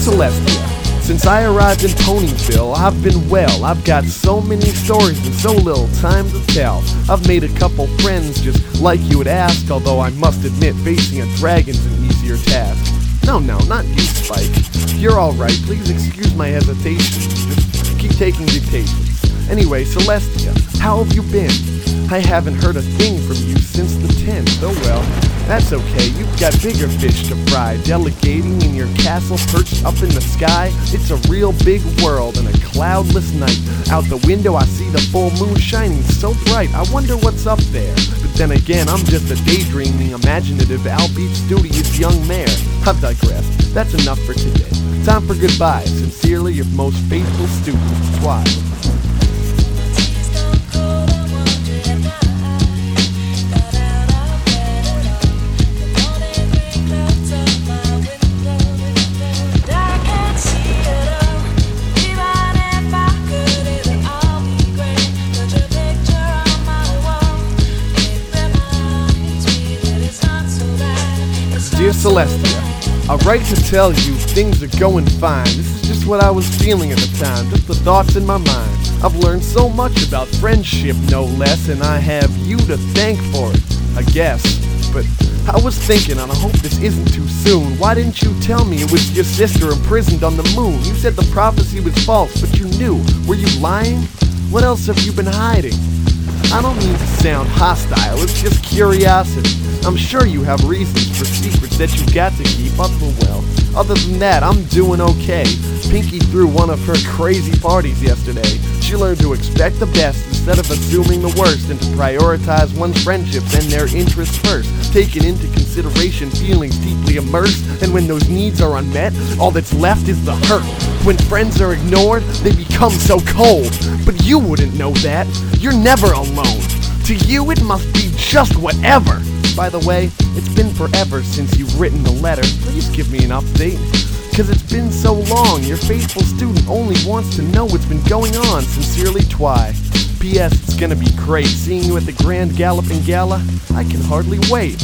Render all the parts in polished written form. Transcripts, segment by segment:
Celestia, since I arrived in Ponyville, I've been well. I've got so many stories and so little time to tell. I've made a couple friends just like you would ask, although I must admit facing a dragon's an easier task. No, not you, Spike. You're alright, please excuse my hesitation. Just keep taking dictations. Anyway, Celestia, how have you been? I haven't heard a thing from you since the 10th. Oh well, that's okay, you've got bigger fish to fry. Delegating in your castle perched up in the sky. It's a real big world and a cloudless night. Out the window I see the full moon shining so bright. I wonder what's up there. But then again, I'm just a daydreaming, imaginative, albeit studious young mayor. I've digressed. That's enough for today. Time for goodbye. Sincerely, your most faithful student, Twy. Dear Celestia, I write to tell you things are going fine. This is just what I was feeling at the time, just the thoughts in my mind. I've learned so much about friendship, no less, and I have you to thank for it, I guess. But I was thinking, and I hope this isn't too soon, why didn't you tell me it was your sister imprisoned on the moon? You said the prophecy was false, but you knew. Were you lying? What else have you been hiding? I don't mean to sound hostile, it's just curiosity. I'm sure you have reasons for secrets that you've got to keep up, but well, other than that, I'm doing okay. Pinky threw one of her crazy parties yesterday. She learned to expect the best instead of assuming the worst, and to prioritize one's friendships and their interests first, taking into consideration feelings deeply immersed, and when those needs are unmet, all that's left is the hurt. When friends are ignored, they become so cold. But you wouldn't know that. You're never alone. To you, it must be just whatever. By the way, it's been forever since you've written a letter. Please give me an update. Cause it's been so long, your faithful student only wants to know what's been going on. Sincerely, Twy. P.S. It's gonna be great seeing you at the Grand Galloping Gala. I can hardly wait.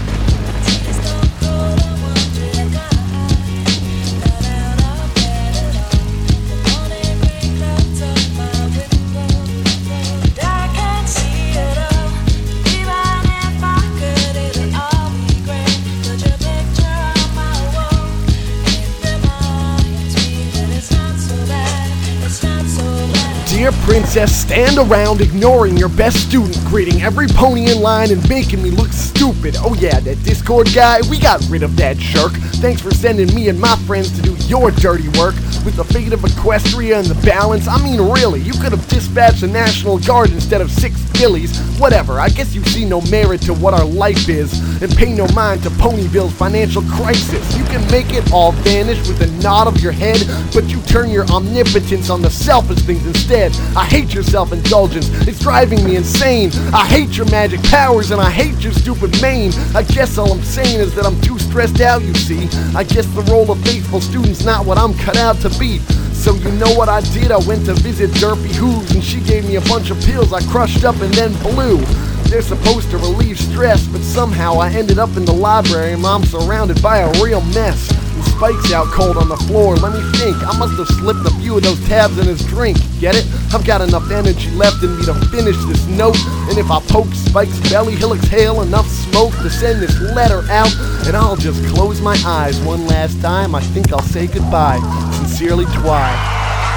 Dear Princess, stand around ignoring your best student, grading every pony in line and making me look stupid. Oh yeah, that Discord guy, we got rid of that jerk. Thanks for sending me and my friends to do your dirty work. With the fate of Equestria and the balance, I mean really, you could have dispatched the National Guard instead of 6 fillies. Whatever, I guess you see no merit to what our life is, and pay no mind to Ponyville's financial crisis. You can make it all vanish with a nod of your head, but you turn your omnipotence on the selfish things instead. I hate your self-indulgence, it's driving me insane. I hate your magic powers and I hate your stupid mane. I guess all I'm saying is that I'm too stressed out, you see. I guess the role of faithful student's not what I'm cut out to be. So you know what I did? I went to visit Derpy Hooves and she gave me a bunch of pills I crushed up and then blew. They're supposed to relieve stress, but somehow I ended up in the library and I'm surrounded by a real mess. And Spike's out cold on the floor. Let me think, I must have slipped a few of those tabs in his drink. Get it? I've got enough energy left in me to finish this note, and if I poke Spike's belly, he'll exhale enough smoke to send this letter out, and I'll just close my eyes one last time. I think I'll say goodbye. Sincerely, Twy.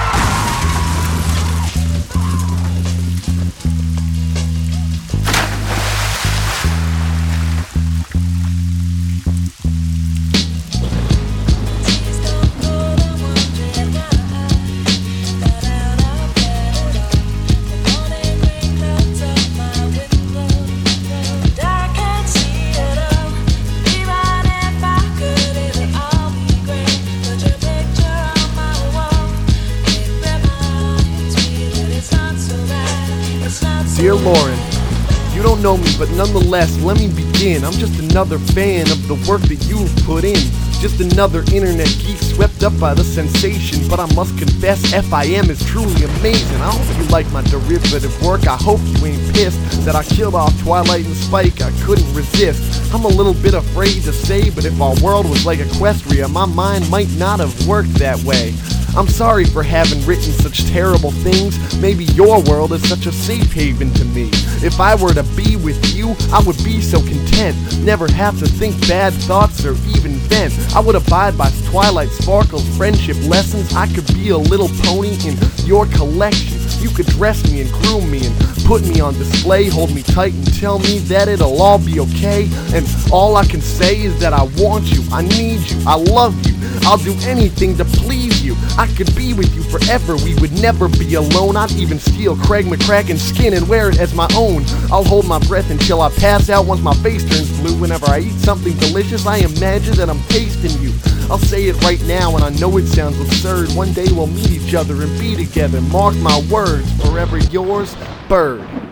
Dear Lauren, you don't know me, but nonetheless, let me begin. I'm just another fan of the work that you've put in. Just another internet geek swept up by the sensation. But I must confess, FIM is truly amazing. I hope you like my derivative work. I hope you ain't pissed that I killed off Twilight and Spike. I couldn't resist. I'm a little bit afraid to say, but if our world was like Equestria, my mind might not have worked that way. I'm sorry for having written such terrible things. Maybe your world is such a safe haven to me. If I were to be with you, I would be so content. Never have to think bad thoughts or even vent. I would abide by Twilight Sparkle's friendship lessons. I could be a little pony in your collection. You could dress me and groom me and put me on display, hold me tight and tell me that it'll all be okay. And all I can say is that I want you, I need you, I love you. I'll do anything to please you. I could be with you forever, we would never be alone. I'd even steal Craig McCracken's skin and wear it as my own. I'll hold my breath until I pass out once my face turns blue. Whenever I eat something delicious, I imagine that I'm tasting you. I'll say it right now and I know it sounds absurd. One day we'll meet each other and be together. Mark my words, forever yours, Bird.